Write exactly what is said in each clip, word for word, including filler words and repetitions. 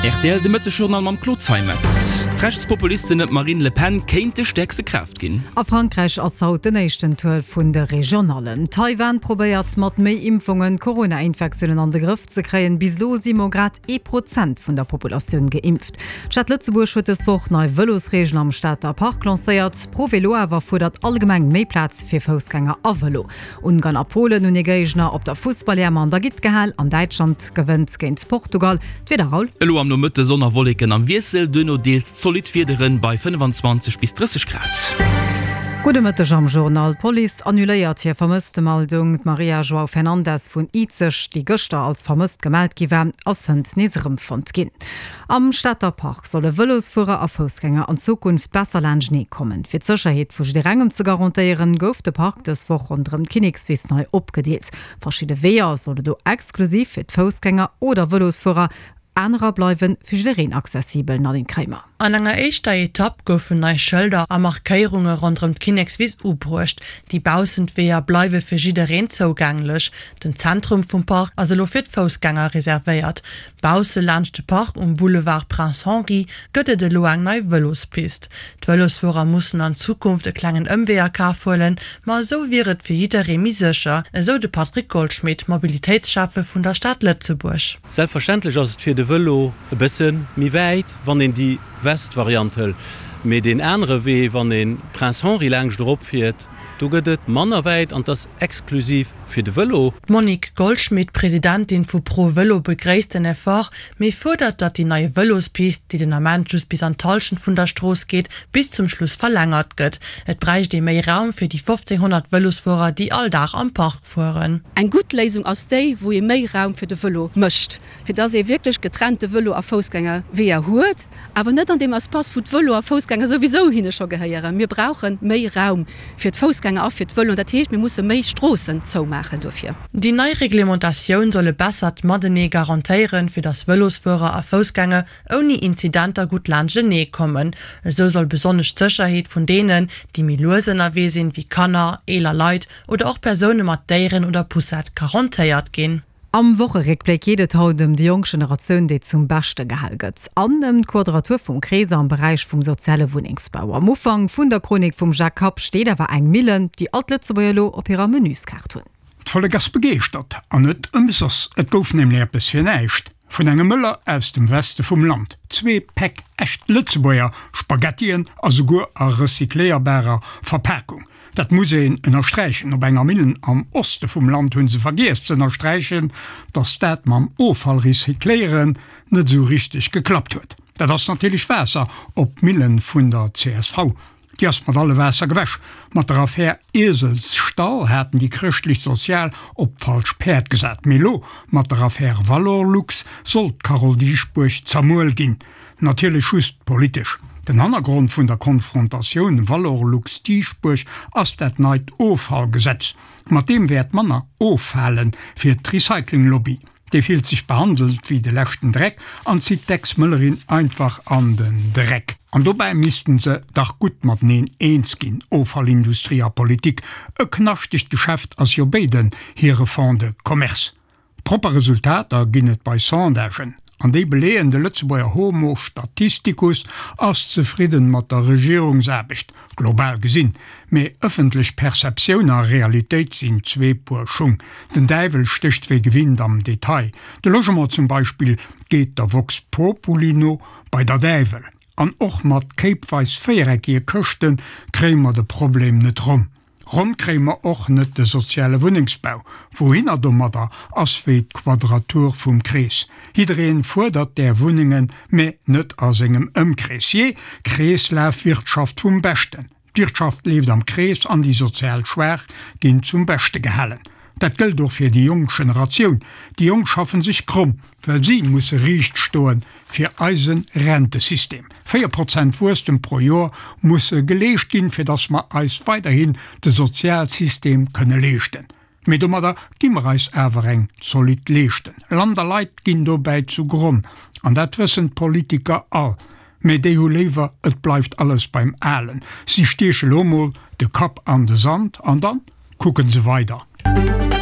R T L de Mëttejournal mam Klotzheimer. Rechtspopulistin Marine Le Pen kennt de stärkste Kraft gin. A Frankreich ass haut den nächsten Tuel vun der Regionalen. Taiwan probiert mat méi Impfungen Corona-Infektionen an de Griff ze kreien bis lo sieben Grad e Prozent vun der Population geimpft. Stadt Lützeburg huet es woch neue Velosregeln am Stadter Park lanciert. Pro Velo awer fordert allgemeng méi Platz fir Fußgänger a Velo. Ungarn a Polen und Gegner op der Fußballlehrmann der Git gehall an Deutschland gewënnt géint Portugal. Twederhaul. Elo am no Mëtte Sonnerwolken am Wiesel dënno deelt solid Fiederen bei fünfundzwanzig bis dreißig Grad. Gute Mittag am Journal. Police annuléiert hier vermisste Meldung Maria Joao Fernandez von Izech, die Göster als vermisst gemeldet giwen aus Hund Neserem Fond gin. Am Stadterpark solle Velosfuhrer a Fußgänger an Zukunft besser Landschnee kommen. Für Sicherheit für die Rängen zu garantieren, gouf der Park des Woche unter dem Kinigswies neu abgedeelt. Verschiedene Weher solle du exklusiv für Fußgänger oder Velosfuhrer anderer bleiwen fischerin accessibel na den Krämer. An enger eischter Etapp goufen neii Schëlder a Markéierunge rondrem Kinexwies ubrucht. Die Bausendweer bleiwe fir jidereen zouganglech. Den Zentrum vum Park as lo fir d'Fausgänger reservéiert. Bause lachte Park um Boulevard Prince Henri gëtte de lo eng neii Wëlospist. D'Wëlosfurer mussssen an Zukunft e klengen ëmweer ka fohlen, ma so wieret fir jideree misecher, eso de Patrick Goldschmidt, Mobilitätsschaffe vun der Stadt Lützeburg. Selbstverständlich ass et fir de Wëlo e bëssen mi wäit, wann en die Westvariantel mit den andere Weh wann den Prince Henri lang drop fährt, du gehtt Mannerweit an das exklusiv für de Velo. Monique Goldschmidt, Präsidentin vu Pro Velo begräisten erfor, me fordert, dat die neue Velospist, die den Amantus bis an Talschen vun der Stroß geht, bis zum Schluss verlängert gött. Et breicht de méi Raum für die fünfzehnhundert Velosfuhrer, die alldach am Park fuhren. Ein gut Lesung aus Day, wo ihr méi Raum für de Velo mischt. Für das ihr wirklich getrennte Velo a Fußgänger wie er huet, aber net an dem as Passfood Velo a Fußgänger sowieso hin schon geheieren. Wir brauchen méi Raum für d Fußgänger auf für Velo und dat heißt, wir muss méi Strossen zo machen. Die neue Reglementation solle besser Madene garantieren für das Velosfuhrer a Fußgänger ohne Inzidenter gut Landschnee kommen. So soll besonders Sicherheit von denen, die Milosen erwe sind wie Kanner, Eler Leid oder auch Personen mit deren oder Pussat garantiert gehen. Am Wocherückblick jedet haut dem die junge Generation, die zum Beste gehalget. An dem Quadratur vom Kräser am Bereich vom soziale Wohnungsbau. Am Anfang von der Chronik vom Jacob steht aber ein Millen, die Atletico op ihrer Menüskarte. Volle Gas begeert an net ëmsers et gouf nämlich bis fir neicht. Von engem Müller aus dem Weste vom Land. Zwei Päck echt Lützebäuer, Spaghettien as gur a recykleerbarer Verpackung. Dat muss en erstreichen op enger Millen am Oste vom Land hunn se vergisst zen erstreichen, dass dat mam Ofall recykleieren net so richtig geklappt huet. Dat das natürlich wässer op Millen vun der C S V. Die erst mat alle wässer gewäsch, mat der Affaire Eselsstall hätten die christlich sozial op falsch Perd gesät. Melo mat der Affaire Valorlux sollt Carol Diespuch zermuel gin. Natürlich schust politisch. Den Hintergrund vun der Konfrontation Valorlux Diespuch ass dat neid Ofhallgesetz. Mat dem werd Manner ofhalen fir d Recyclinglobby. Die fühlt sich behandelt wie de lechten Dreck an zieht Dexmüllerin einfach an den Dreck. Und dabei müssten sie dach gut mat neen eens gin Ofallindustrie a Politik e knachtig Geschäft as jo beden here van de Commerce. Proper Resultat da ginnet bei Sondagen. An de beleen de Lützebauer Homo Statisticus as zufrieden mat der Regierungserbicht global gesinn, me öffentlich Perception a Realität sind zwei Porschung. Den Deivel sticht wie gewinnt am Detail. De Logement zum Beispiel geht der Vox Populino bei der Deivel. An och mat Capeweis Feieregier köchten krämer de Problem net rum. Romkrämer och net de soziale Wohnungsbau, wohin er dummer da asweet Quadratur vum Krees. Hidreen fordert der Wohnungen me net as engem ëmkreesier, Kreeslaufwirtschaft vum Besten. Wirtschaft lebt am Krees an die sozial schwer gin zum Beste gehalen. Dat gilt doch für die junge Generation. Die Jungen schaffen sich krumm, weil sie muss riecht stoen für Eisenrentesystem. vier Prozent Wursten pro Jahr muss gelegt gehen, für das man als weiterhin das Sozialsystem könne lechten. Mit um der Gimmerreis Evereng solid lechten. Landerleit gehen dabei zu Grund. Und das wissen Politiker all. Mit de lever, et bleibt alles beim Allen. Sie stechen Lomo, de Kap an de Sand, und dann gucken sie weiter.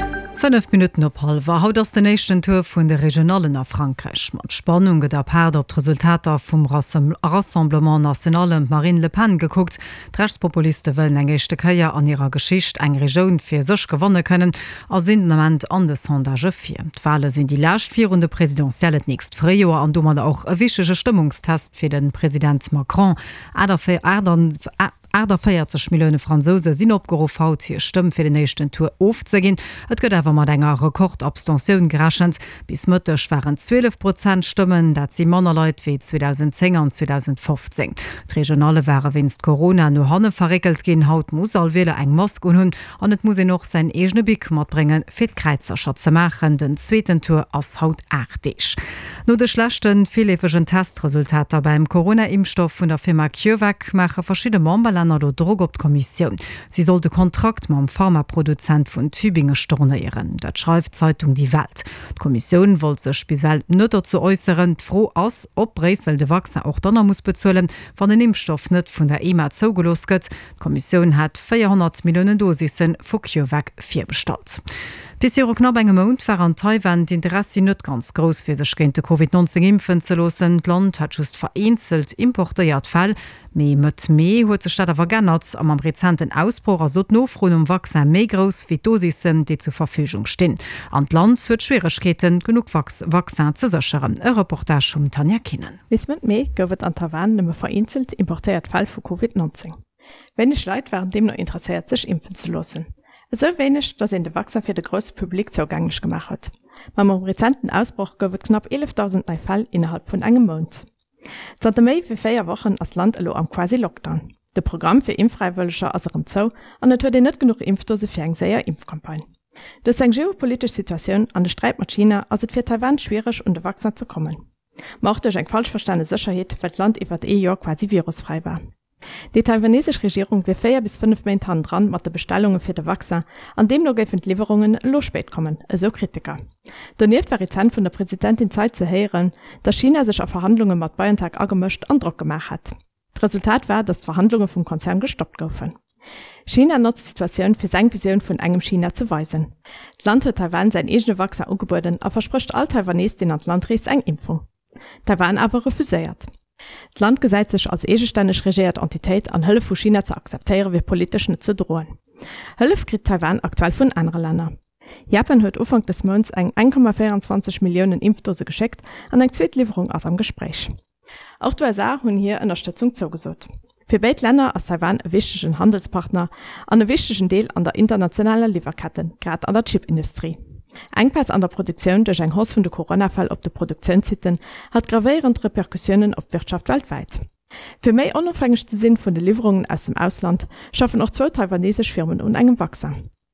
fünf Minuten op halb war haut ass den nächsten Tour vun de regionalen a Frankreich mat Spannung get der Perd op Resultater vum Rassemblement nationalem Marine Le Pen geguckt. Rechtspopuliste wëllen engechte Köier an ihrer Geschicht eng Regionun fir sech gewonnen können a sind moment an de Sondage vier. D'Wale sind die lacht virrunde präsidentielle nächst Frejoer an dummer auch e wichtige Stimmungstest fir den Präsident Macron. Äderfir Ädern der feiertzig Millionen Franzose sind opgerufen haut hier Stimmen für den nächsten Tour aufzugehen. Et gëtt awer mat enger Rekordabstention geraschend. Bis Mëttech waren zwölf Prozent Stimmen, dat sie Mannerleit wie zweitausendzehn und zweitausendfünfzehn. Die Regionale wäre winst Corona no hanne verrekelt gin haut muss all wele eng Mask un hunn an et muss noch sein egene Bik mat bringen fir Kreizerschat ze machen. Den zweiten Tour ass haut achtig. No de schlechten vielefegen Testresultater beim Corona-Impfstoff vun der Firma CureVac mache verschiedene Memberländer oder Drog op Kommission. Sie sollte Kontrakt ma am Pharmaproduzent vun Tübingen stornieren. Dat schreibt Zeitung Die Welt. Die Kommission wollte sech speziell nëtter zu äußeren, froh ass op Bresel de Wachse auch donner muss bezzuelen, wann den Impfstoff net vun der E M A zougelos gëtt. Die Kommission hat vierhundert Millionen Dosissen vu CureVac vier bestellt. Bis hier knapp engem Mount war an Taiwan d'Interesse net ganz groß fir sech géint de Covid neunzehn impfen ze losen. D Land hat just vereinzelt importiert Fall, méi mat méi huet ze Stadt awer gennert am am rezenten Ausbruch as sot no fron um Wachsen méi gross wie Dosissen, die zur Verfügung stehen. An Land huet Schwierigkeiten genug Wachsen ze sicheren. E Reportage um Tanja Kinnen. Bis mat méi gowet an Taiwan nëmme vereinzelt importiert Fall vu Covid neunzehn. Wenn es Leiit waren dem noch interessiert sech impfen zu losen. So wenig, dass in de Wachser fir de grosse Publikum zugänglich gemacht hat. Beim rezenten Ausbruch gowet knapp elftausend neue Fall innerhalb von engem Monat. Seit méi wie vier Wochen as Land elo am quasi Lockdown. De Programm für Impffreiwilliger as erm Zoo an net huet net genug Impfdose fir eng séier Impfkampagne. Das eng geopolitische Situation an de Streit mat China as et fir Taiwan schwierig und de Wachser zu kommen. Macht durch eng falsch verstandene Sicherheit, weil Land iwwer e Jahr quasi virusfrei war. Die taiwanesische Regierung will vier bis fünf Monate dran mit den Bestellungen für die Wachser, an dem noch die Lieferungen lo spät kommen, so Kritiker. Doniert war rezent von der Präsidentin Zeit zu hören, dass China sich auf Verhandlungen mit BioNTech angemischt und Druck gemacht hat. Das Resultat war, dass die Verhandlungen vom Konzern gestoppt wurden. China nutzt die Situation für seine Vision von einem China zu weisen. Das Land hat Taiwan sein eigenes Wachser angeboten und verspricht all Taiwanesen, die ans Land reisen, eine Impfung. Taiwan aber refusiert. Das Land gesäit sich als egeständig regiert Entität an Hëlle vu China zu akzeptieren wie politisch net zu drohen. Hëlle kriegt Taiwan aktuell vun andere Länder. Japan huet Ufang des Monats eng ein Komma vierundzwanzig Millionen Impfdose geschickt an eng Zweitlieferung aus am Gespräch. Auch die U S A hunn hier Unterstützung zugesot. Für beide Länder ist Taiwan ein wichtiger Handelspartner an einen wichtigen Teil an der internationalen Lieferketten, gerade an der Chipindustrie. Engpass an der Produktion durch ein Haus von der Corona-Fall auf der Produktionszeiten hat gravierende Reperkussionen auf die Wirtschaft weltweit. Für mehr unabhängig zu sein von den Lieferungen aus dem Ausland schaffen auch zwei taiwanesische Firmen und einem Wachser.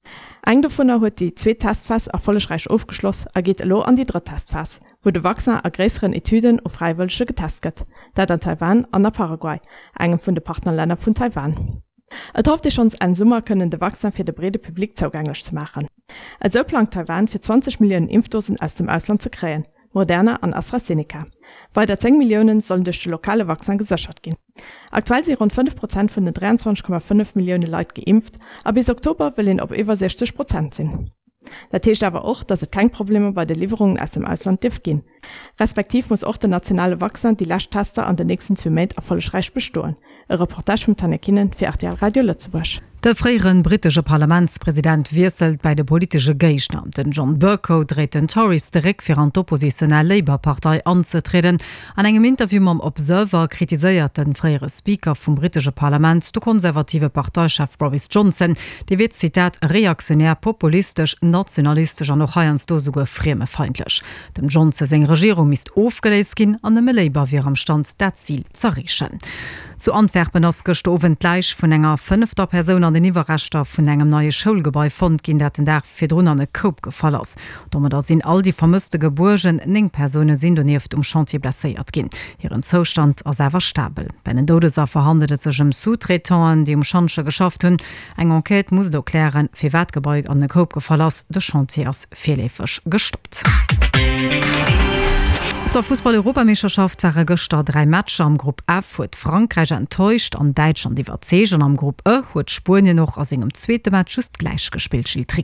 Ein davon hat die zwei Testphase erfolgreich aufgeschlossen, er geht lo an die dritte Testphase, wo der Wachser an größeren Etüden auf Freiwillige getestet wird, da an Taiwan und an Paraguay, einem von den Partnerländern von Taiwan. Et hofft sich uns einen Sommer können de Wachsen für de brede Publikum zugänglich zu machen. Also plant Taiwan für zwanzig Millionen Impfdosen aus dem Ausland zu kreieren, Moderna an AstraZeneca. Weiter zehn Millionen sollen durch die lokale Wachsen gesichert gehen. Aktuell sind rund fünf Prozent von den dreiundzwanzig Komma fünf Millionen Leuten geimpft, aber bis Oktober will ihn auf über sechzig Prozent sein. Das heißt aber auch, dass es keine Probleme bei den Lieferungen aus dem Ausland dürfen gehen. Respektiv muss auch der nationale Wachsen die Lasttester an den nächsten zwei Monaten erfolgreich bestehen. Ein Reportage von Tanja Kinnen für R T L Radio Lützeburg. Der freieren britische Parlamentspräsident wieselt bei de politische Gegner. Den John Bercow dreht den Tories direkt für an oppositionelle Labour-Partei anzutreten. An engem Interview am Observer kritisiert den freiere Speaker vom britischen Parlament, der konservative Parteichef Boris Johnson, die wird Zitat reaktionär, populistisch, nationalistisch und noch heins sogar fremefeindlich. Dem Johnson seine Regierung ist aufgelöst gehen, an dem Labour wir am Stand der Ziel zerrichten. Zu Antwerpen ist gestoven gleich von enger fünfter Person an den Überrester von engem neue Schulgebäude fand, gehen dat den Tag für drun an den Kopf gefallen ist. Damit da sind all die vermisste Geburgen, ning Personen sind und nicht um Chantier blessiert gehen. Ihren Zustand ist aber stabil. Bei den Todesopfer handelt es sich um Sous-Traitants, die um Chantier geschafft haben. Eine Enquete muss doch klären, für wat Gebäude an den Kopf gefallen ist. Der Chantier ist vielfach gestoppt. Der Fußball-Europameisterschaft waren gestern drei Matcher am Gruppe F, hat Frankreich enttäuscht, an Deutschland die Verzegen am Gruppe E, hat Spanien noch aus ihrem zweiten Match just gleich gespielt, Schildtricker.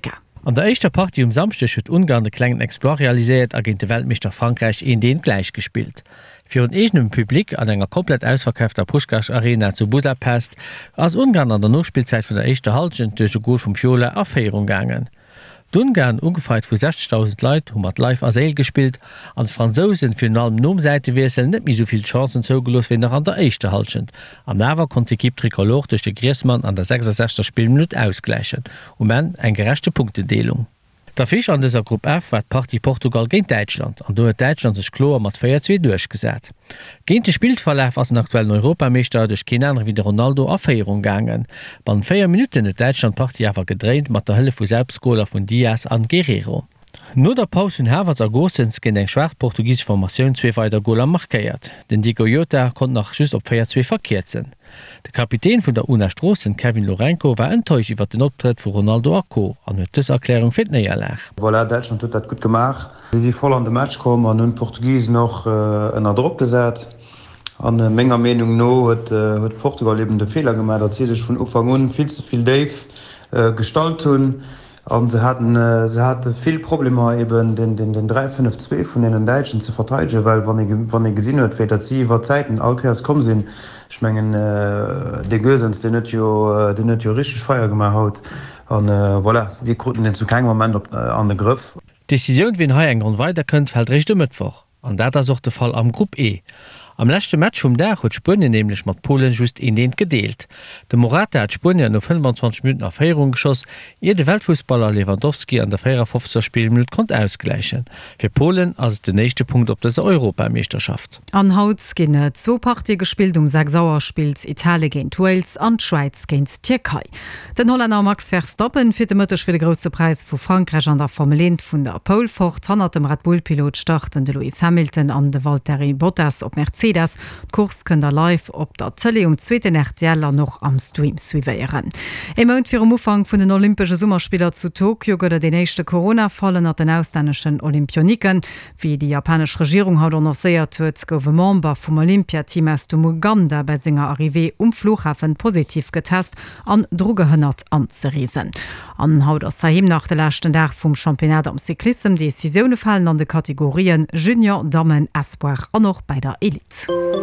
An der eischter Party um Samstech huet Ungarn de klengen Exploit realisiert a ginint de Weltmeister Frankreich en den gleich gespielt. Fi un egem Publikum an enger komplett ausverkäfter Puschkasch Arena zu Budapest ass Ungarn an der Nospielzeit vun der eischter Halgent duch de Goul vum Fiole Aéierung gangen. D'Ungarn ungefeit vu sechzigtausend Leiit hun mat live Asel gespielt, an Franzosen fir allem Nomseite wesel net mi soviel Chancen zougelos wie nach an der eischter Halgent. Am Nawer konnte Kipp Trikolor durch de Griesmann an der sechsundsechzigster Spielminut ausgleichen, um en eng gerechte Punktedelung. Der Fisch an dieser Gruppe F war Party Portugal gegen Deutschland, an do hat Deutschland sich klar mat vier zwei durchgesetzt. Gegen den Spielverlauf als den aktuellen Europameister durch kein anderer wie der Ronaldo Aéierung gegangen. Bei vier Minuten hat Deutschland Party einfach gedreht mit der Hilfe von Selbstgoler von Diaz an Guerrero. No der Paus hun Herwart Agostens gin eng schwach portugies Formatioun zwee weiter Goler markéiert. Den Di Jota kon nach just op Féier zwee verkeertzen. De Kapitän vun der UNAstrossen Kevin Lorenko war enttäuscht iwwer den Optritt vu Ronaldo Arco an huet dës Erklärung fit neier lach. Voilà, Deutschland huet dat gut gemacht. Si si voll an de Match kom an hun Portugies noch ënner äh, Druck gesät. An äh, méger Menung no huet huet äh, Portugal leben de Fehler gemat, dat sech vun Ufang un viel zuviel Dave äh, stalt hun. Und sie hatten äh, sie hatte viel Probleme eben den den den drei fünf zwei von den Deutschen zu verteidigen, weil wann ich wann ich gesehen hat wird dass sie über Zeiten Alkers kommen sind schmengen äh, der Gösens den nicht jo, den nicht jo richtig Feuer gemacht hat und äh, voilà die konnten den zu keinem Moment op, äh, an den Griff. Decision wie ha Grund weiter könnt halt recht Mittwoch an der da such der Fall am Gruppe E. Am letzte Match vom Dach hat Spanien nämlich mit Polen just in den gedeelt. Der Morata hat Spanien nur fünfundzwanzig Minuten auf Feierung geschoss, ihr der Weltfußballer Lewandowski an der vierundfünfzigster Spielminute konnte ausgleichen. Für Polen als der nächste Punkt auf dieser Europameisterschaft. An Haut gehen zwei Partien gespielt um sechs Sauer spielt Italien gegen Wales und Schweiz gegen Türkei. Den Holländer Max Verstappen für den Mütter für den großen Preis von Frankreich an der Formel eins von der Pole fort, hat dem Red Bull-Pilot starten Lewis Hamilton an der Valtteri Bottas auf Mercedes. Das Kurs könnt ihr live op der Zelle um zweiten Nächtjährler noch am Stream suivieren. Im Moment für den Umfang von den Olympischen Sommerspielen zu Tokio gehört den nächsten Corona-Fallen an den ausländischen Olympioniken. Wie die japanische Regierung hat annonciert, wird Member vom Olympiateam aus dem Uganda bei seiner Arrivée um Flughafen positiv getestet an Drogehindert anzureisen. An haut aus Sahim nach der letzten Tag vom Championat am Cyklism Decisionen fallen an den Kategorien Junior, Damen, Espoir und noch bei der Elite.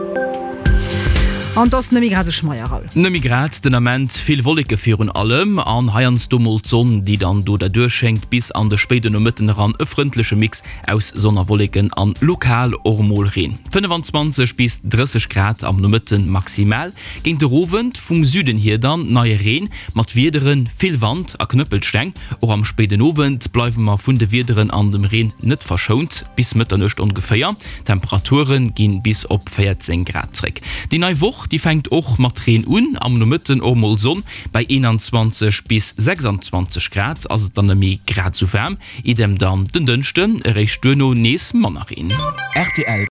An das nemi grad Schmeierall. Nemi grad den Amment viel Wolke führen allem an Haiians Dummelzon, die dann do der durchschenkt bis an der späte Mitten ran e freundliche Mix aus Sonnerwolken an lokal Ormolrin. fünfundzwanzig bis dreißig Grad am Mitten maximal. Gegen der Rovent vom Süden hier dann neue Rehen, mat Wiederen viel Wand a Knüppelsteng oder am späten Ovent bleiben wir von de Wiederen an dem Rehen nicht verschont bis Mitternacht ungefähr. Temperaturen gehen bis op vierzehn Grad zurück. Die neue Woche die fängt auch Matren un am Mitten Omolson bei einundzwanzig bis sechsundzwanzig Grad, also dann Grad zu wärm, idem dann den dünnchten recht Döno nes Mannerin. R T L